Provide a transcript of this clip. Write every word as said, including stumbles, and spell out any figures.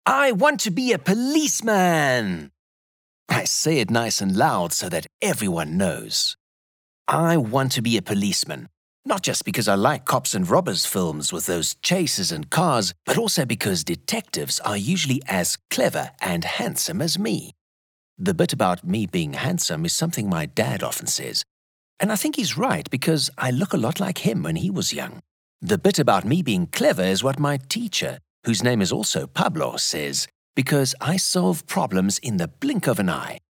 I want to be a policeman. I say it nice and loud so that everyone knows. I want to be a policeman, not just because I like cops and robbers films with those chases and cars, but also because detectives are usually as clever and handsome as me. The bit about me being handsome is something my dad often says, and I think he's right because I look a lot like him when he was young. The bit about me being clever is what my teacher, whose name is also Pablo, says, because I solve problems in the blink of an eye.